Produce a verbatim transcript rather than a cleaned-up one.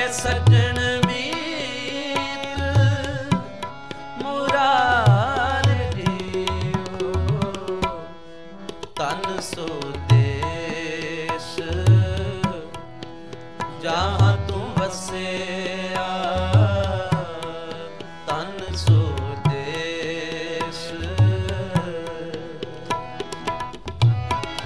सजन मीत मुरारी तन सो देश जहाँ तू बसे।